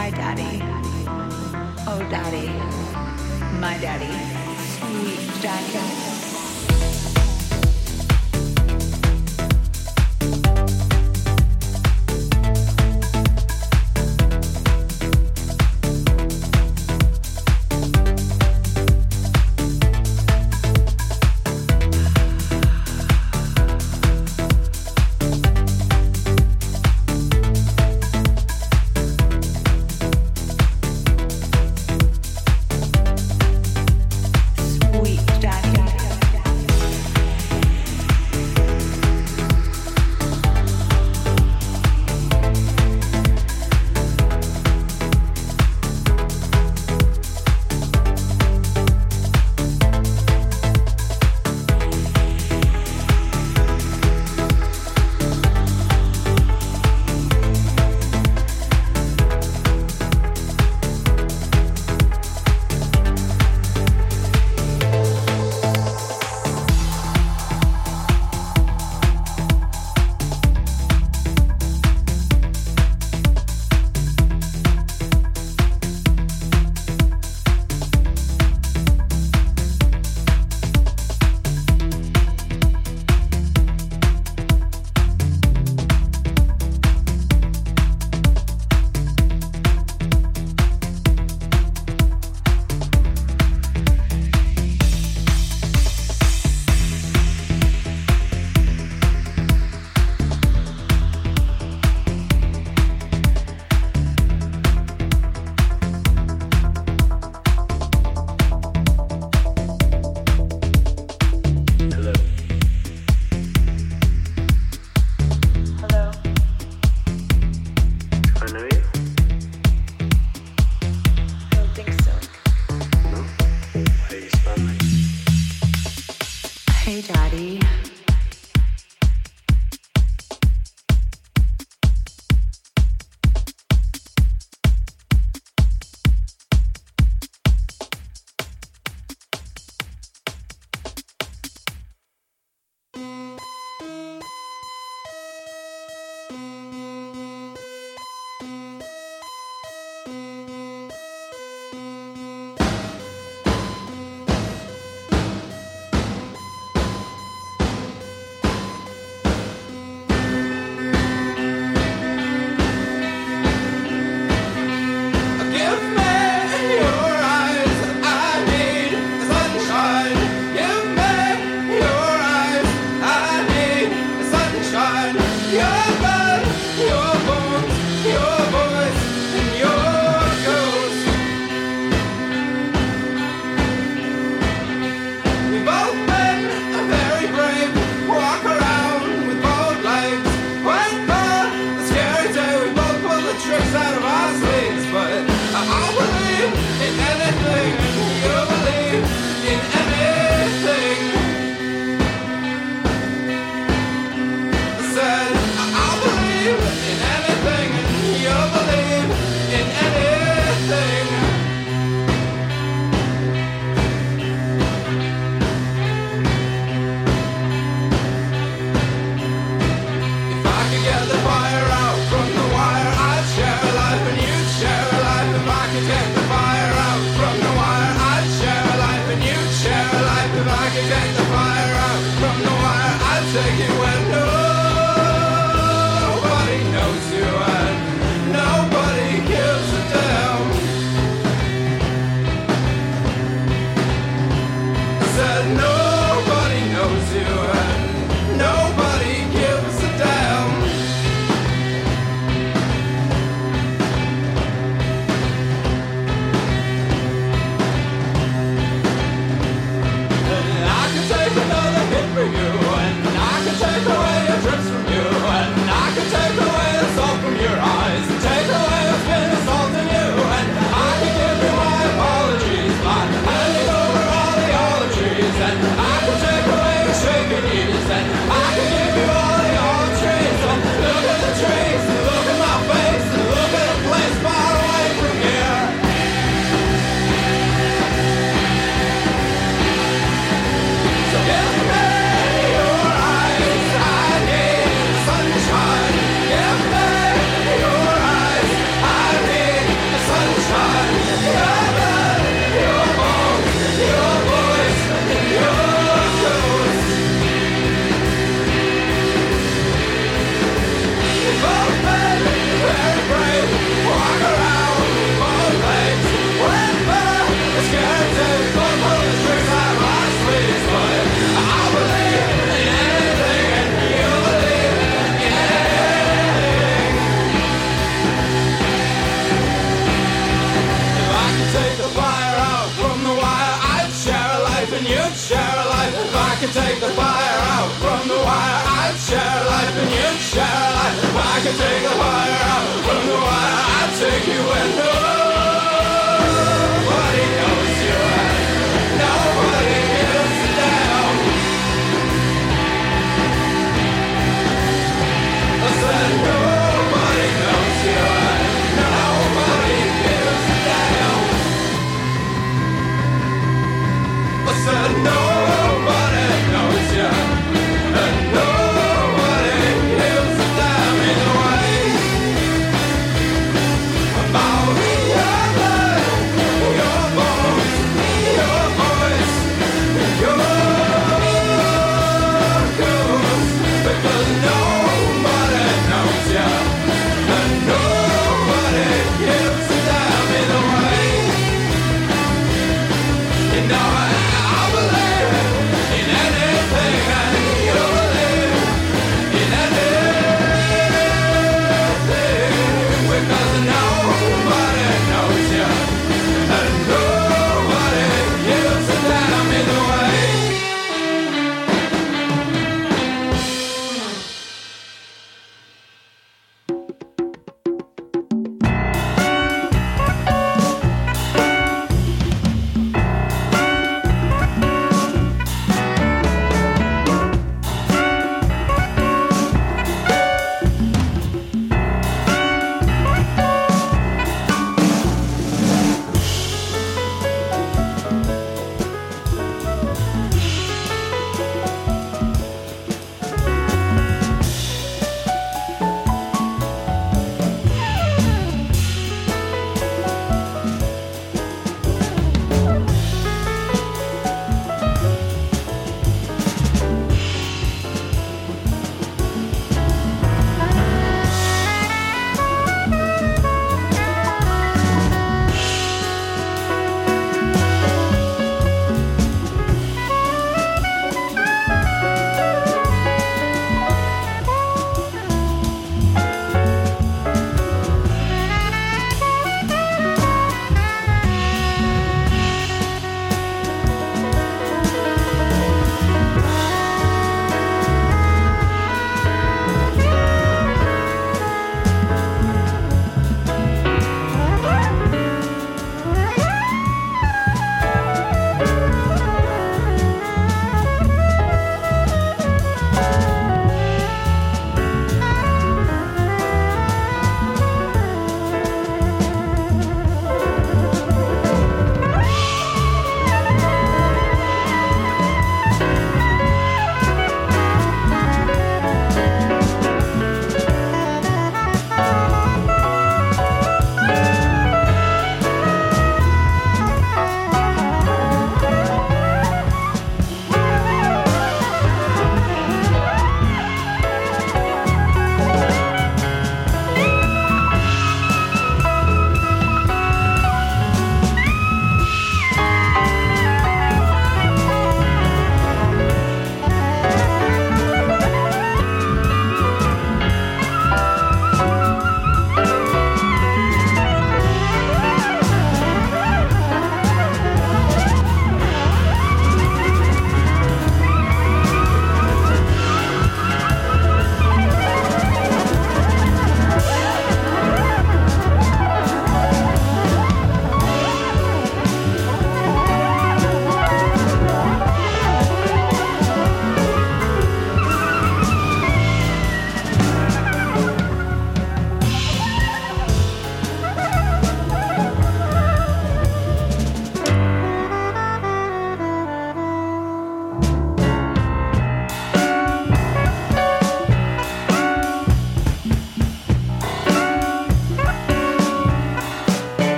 Hi, Daddy. Oh, Daddy. My Daddy. Sweet Daddy. Sweet Daddy.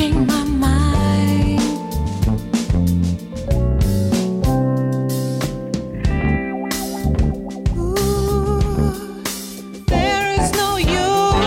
changing my mind. Ooh, there is no you.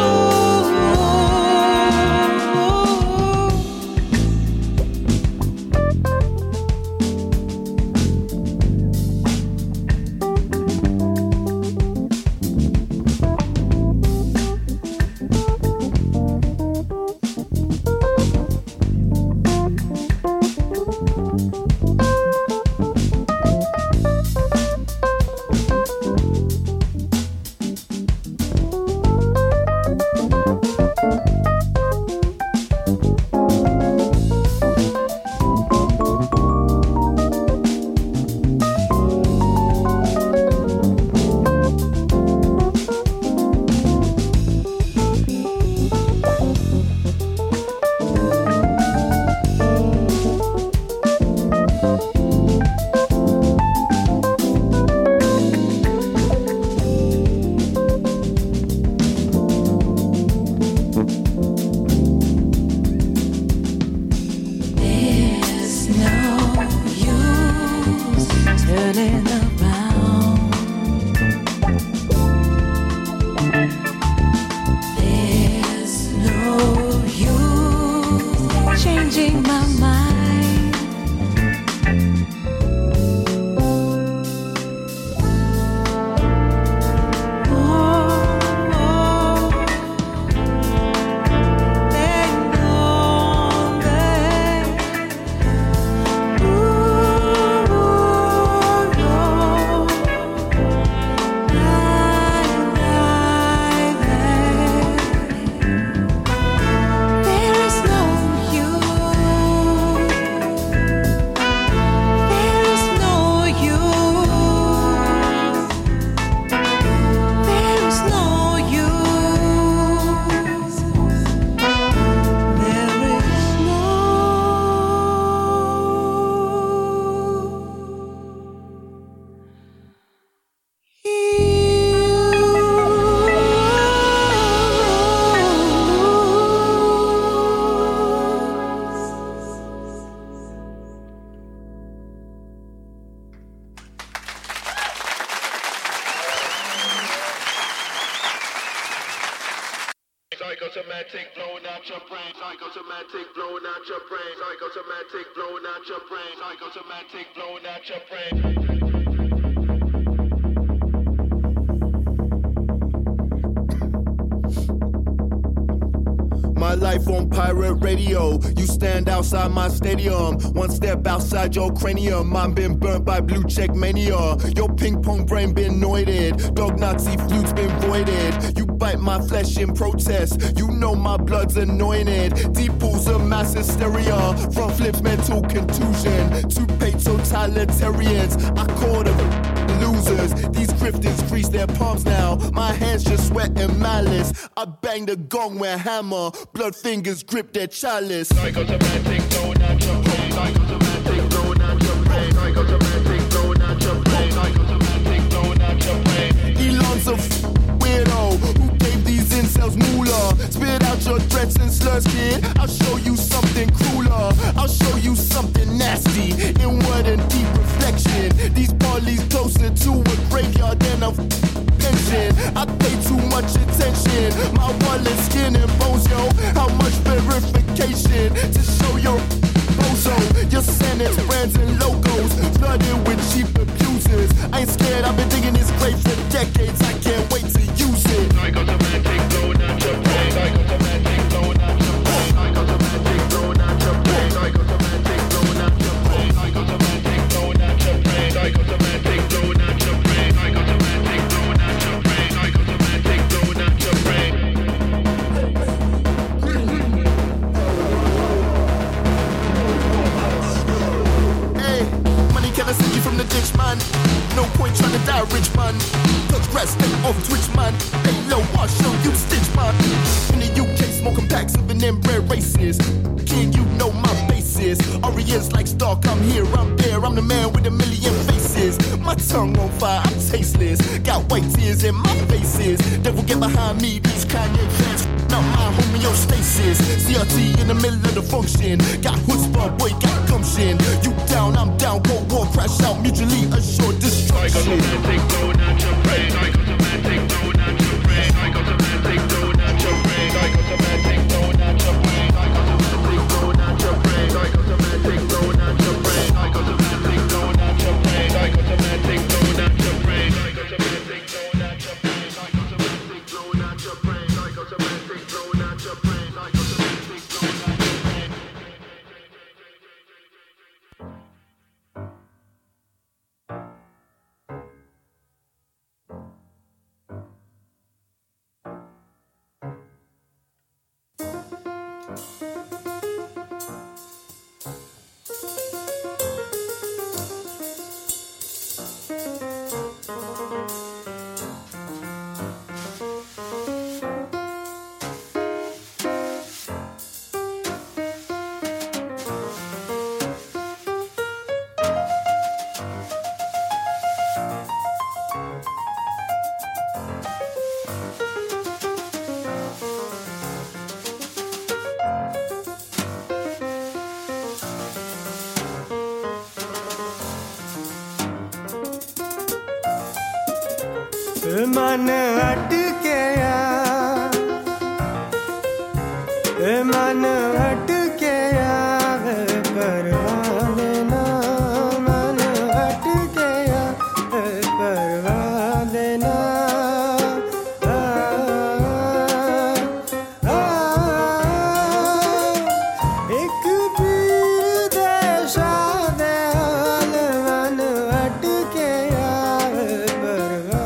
Psychosomatic blowing out your brain. Psychosomatic blowing out your brain. Psychosomatic blowing out your brain. Psychosomatic blowing out your brain. My life on pirate radio. You stand outside my stadium. One step outside your cranium. Mine been burnt by blue check mania. Your ping pong brain been noided. Dog Nazi flute's been voided. You bite my flesh in protest. You know my blood's anointed. Deep pools of mass hysteria. Front flips mental contusion. Two-pay totalitarians. I call them losers. These grifters crease their palms now. My hands just sweat and malice. I bang the gong with hammer. Blood fingers grip their chalice. Psychosomatic blowing out your brain. Psychosomatic blowing out your brain. Psychosomatic blowing out your brain. Psychosomatic blowing out your brain. Elon's a weirdo who gave these incels moolah. Spit out your threats and slurs, kid. I'll show you something crueler. I'll show you something nasty. Inward and deep reflection. These parleys closer to a graveyard than a pension. I pay too much attention. My wallet, skin and bones, yo. How much verification to show your bozo? Your Senate's brands and logos flooded with cheap abusers. I ain't scared, I've been digging this grave for decades. I can't wait to use it. Psychosomatic blowing out your brain. Psychosomatic blowing out your brain. Psychosomatic blowing out your brain. Psychosomatic blowing out your brain. Psychosomatic blowing out your brain. Psychosomatic blowing out your brain. Psychosomatic blowing out your brain. Psychosomatic blowing out your brain. Hey, money can I send you from the ditch, man? No point trying to die rich, man. Touch grass, step off Twitch, man. Hey, low, I'll show you stitch, man. In the UK, smoking packs of an inbred races. King, you know my basis. Orient's like Stark, I'm here, I'm there. I'm the man with a million faces. My tongue on fire, I'm tasteless. Got white tears in my faces. Devil get behind me, these Kanye fans up my homeostasis. CRT in the middle of the function. Got chutzpah, boy, got gumption. You down, I'm down, Cold War, crash out, mutually assured destruction. Psychosomatic, go not your brain. Psychosomatic, go not your brain. Psychosomatic, go not your brain. Psychosomatic, go not your brain. Psychosomatic, go not your brain. Psychosomatic, go not your brain. Psychosomatic, go not your brain. Psychosomatic, go not your brain. Psychosomatic, go not your brain. Psychosomatic, go not your brain. Psychosomatic, go not your brain. Psychosomatic, go not your brain. मन अटकेया मन अटकेया करवा देना मन अटकेया करवा देना एक पीर देशा दे मन अटकेया करवा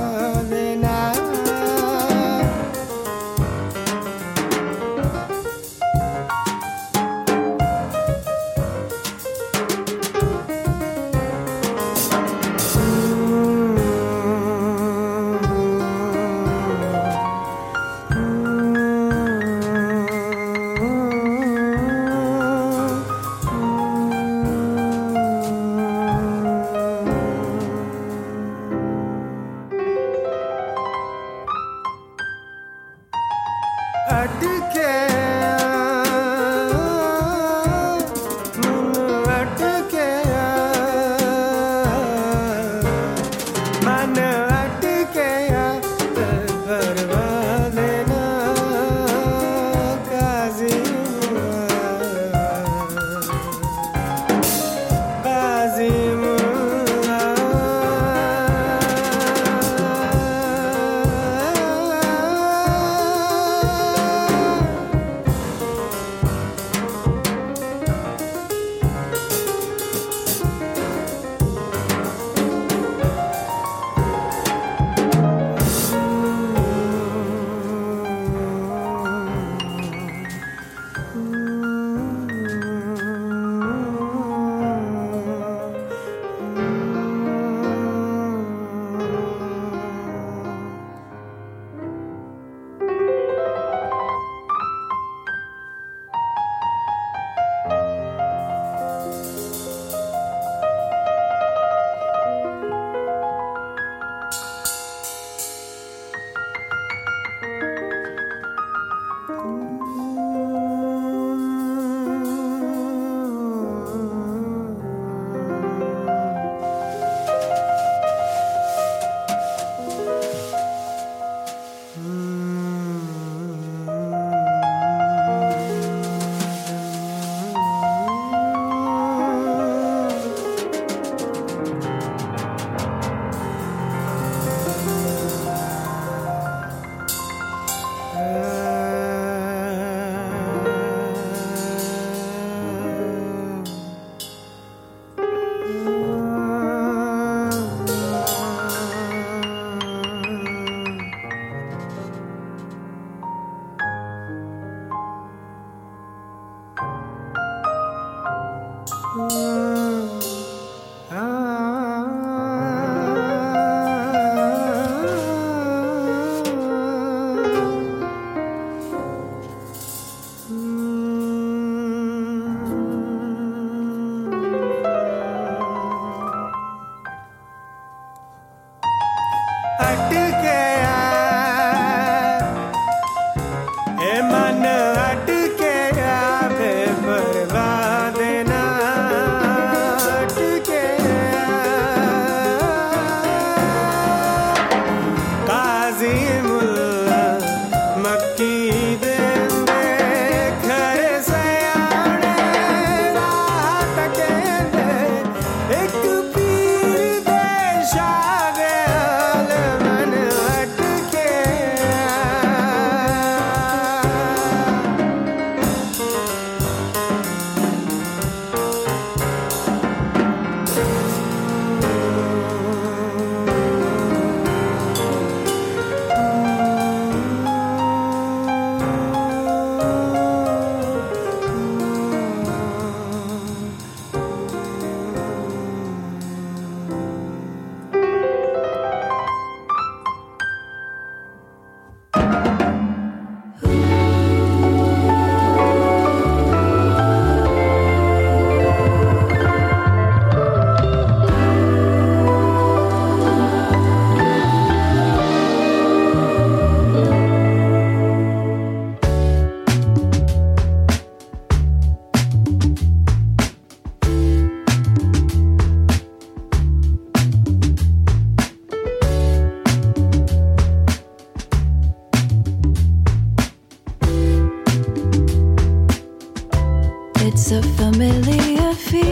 It's a familiar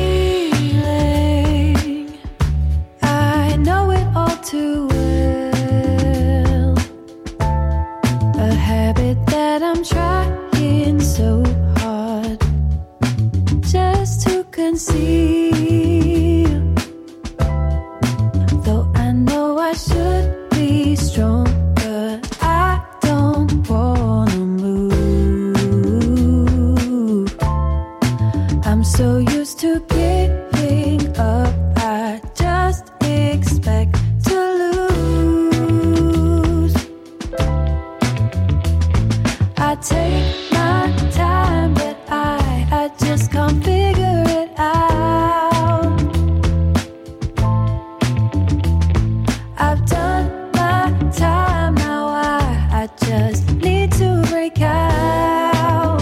feeling. I know it all too well. A habit that I'm trying so hard just to conceal. Though I know I should be strong, but I don't wanna move. I'm so used to giving up, I just expect to lose. I take my time, but I just can't figure it out. I've done my time, now I just need to break out.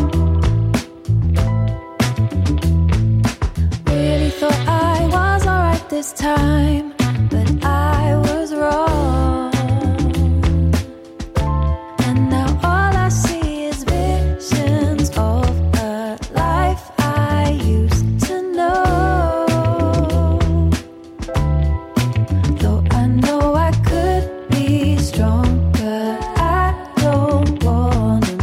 Really thought I was alright this time, but I was wrong. And now all I see is visions of a life I used to know. Though I know I could be stronger, I don't wanna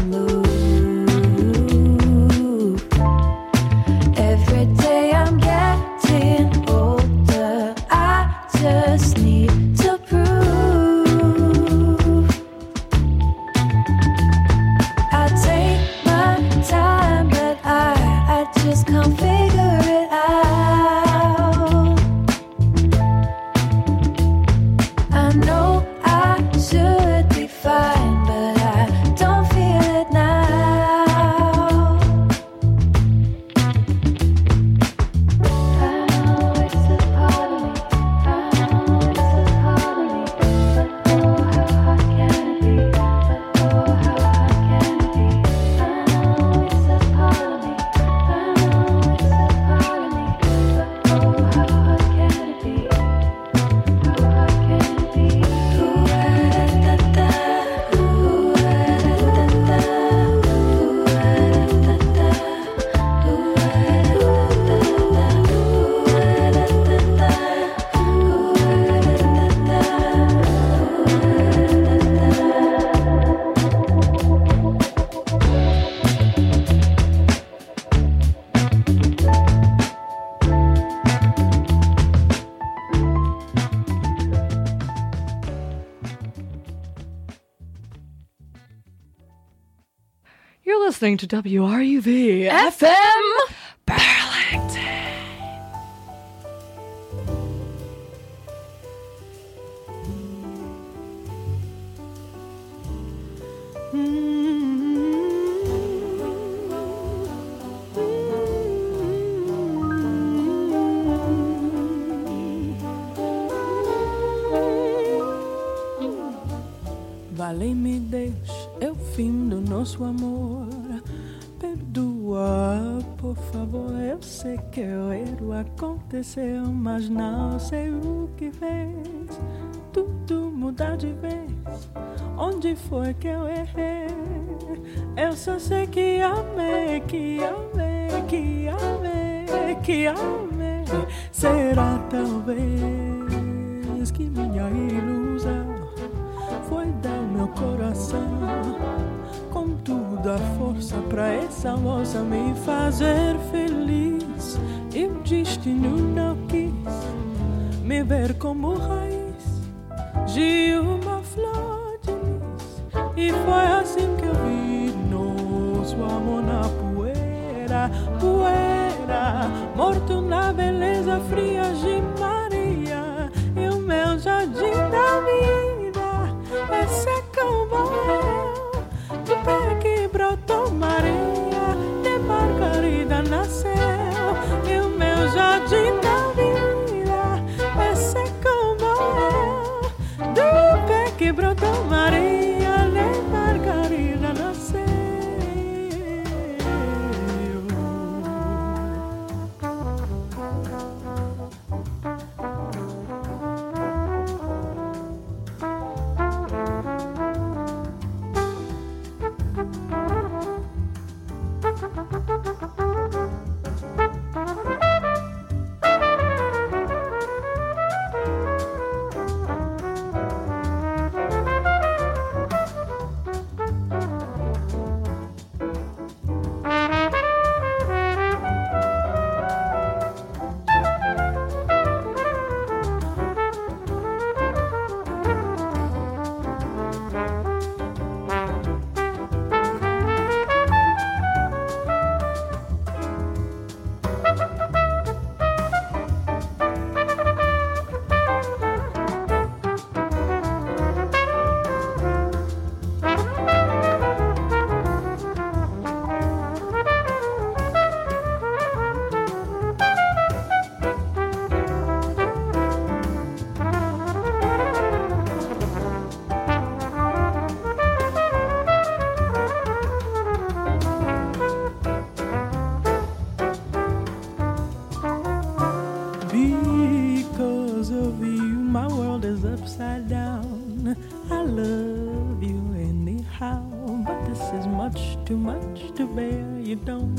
move. Every day I'm getting older, I just need to prove. I take my time, but I just can't figure it out. I know I should be fine, but I don't feel it now. I know it's a part of me, I know it's a part of me, but oh how hard can it be, but oh how hard can it be. I know it's a part of me, I know it's a part of me, but oh how hard can it be, how hard can it be. Ooh-ah-da-da-da, ooh-ah-da-da-da, ooh-ah-da-da-da, You're listening to WRUV FM Burlington. Vale-me Deus, é o fim do nosso amor. Perdoa, por favor, eu sei que o erro aconteceu, mas não sei o que fez tudo mudar de vez. Onde foi que eu errei? Eu só sei que amei, que amei, que amei, que amei. Será talvez que minha ilusão foi dar o meu coração com toda a força pra essa moça me fazer feliz. E o destino não quis me ver como raiz de uma flor de lis. E foi assim que eu vi nosso amor na poeira, poeira, morto na beleza fria de Maria. E o meu jardim da vida é seco morreu do pé que brotou Maria, de Margarida nasceu. E o meu jardim da vida é seco morreu do pé que brotou Maria, de Margarida nasceu.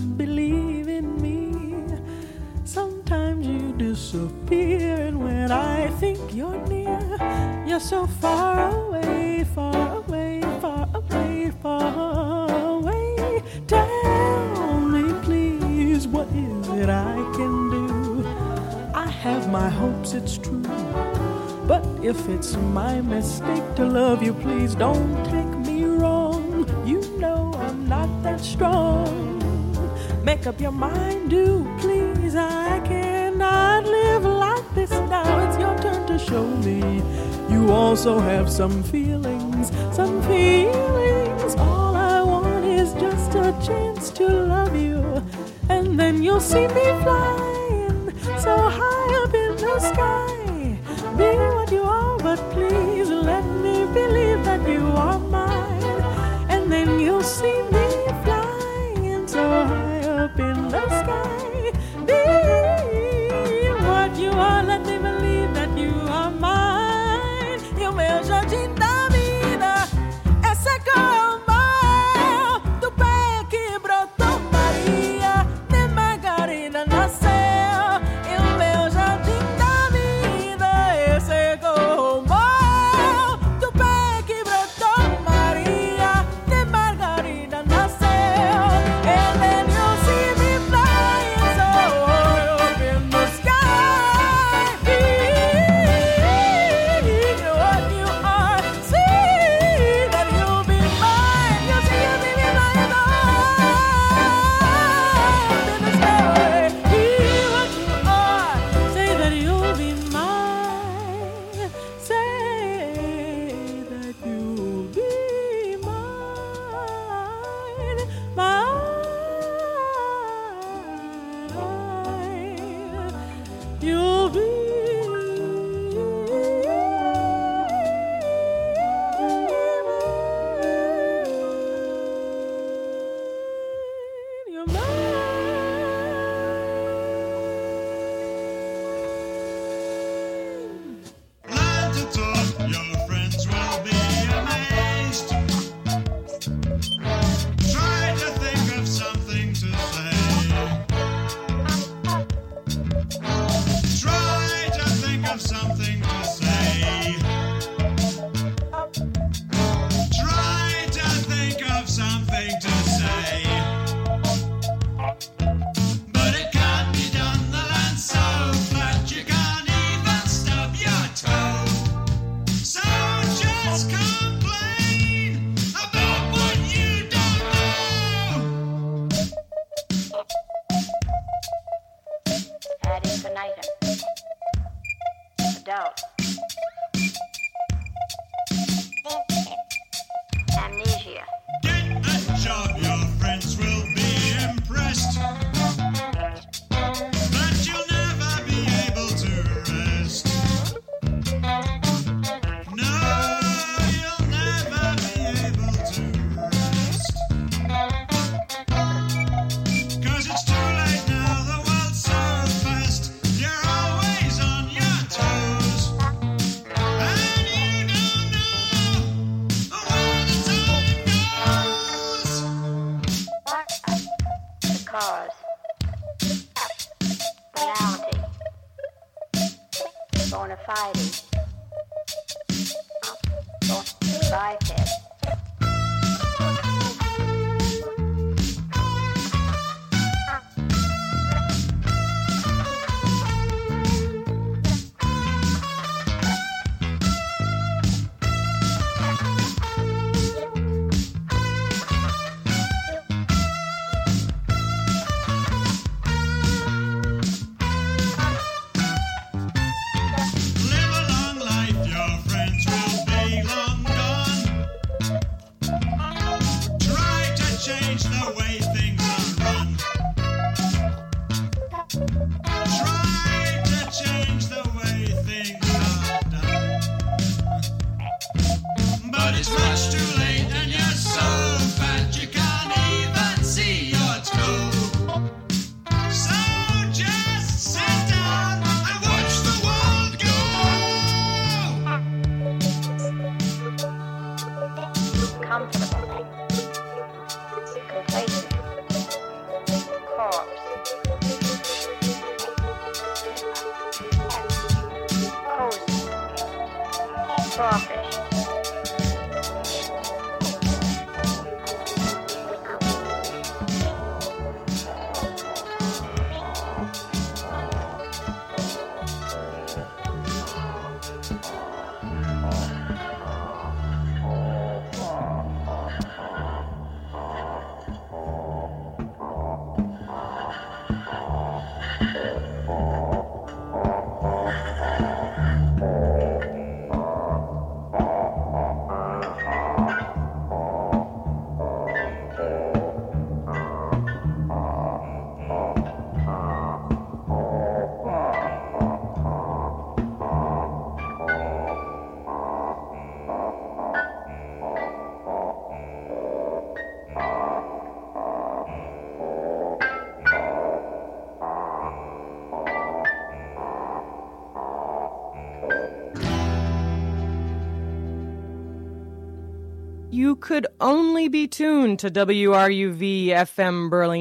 believe in me. Sometimes you disappear, and when I think you're near, you're so far away, far away, far away, far away. Tell me, please, what is it I can do? I have my hopes, it's true, but if it's my mistake to love you, please don't take me wrong. You know I'm not that strong. Make up your mind, do please. I cannot live like this now. It's your turn to show me you also have some feelings, some feelings. All I want is just a chance to love you, and then you'll see me flying so high up in the sky. Be what you are, but please let me believe that you are mine, and then you'll see me flying so high up in the sky. Be what you are, let me believe that you are mine. E o meu jardim da vida é como do pé que brotou Maria, de Margarida nasceu. E o meu jardim da vida é como do pé que brotou Maria, de Margarida nasceu. And then you'll see me flying so high up in the sky. Be what you are, see that you'll be mine. You'll see me flying so high up in the sky. Be what you are, say that you'll be mine. Say that you'll be mine, mine. You'll be mine. You're mine. Learn to talk, your friends will be amazed. Try to think of something to say. Try to think of something to say. Try to think of something to say. But it can't be done, the land's so flat you can't even stub your toe. So just complain about what you don't know. Ad infinitum. Adult. Amnesia. Get a job, your friends will be impressed. But you'll never be able to rest. No, you'll never be able to rest. 'Cause it's too late now, the world's so fast. You're always on your toes. And you don't know where the time goes. The cause. Reality. Bona fide. Biped. Live a long life, your friends will be long gone. you could only be tuned to WRUV FM Burlington.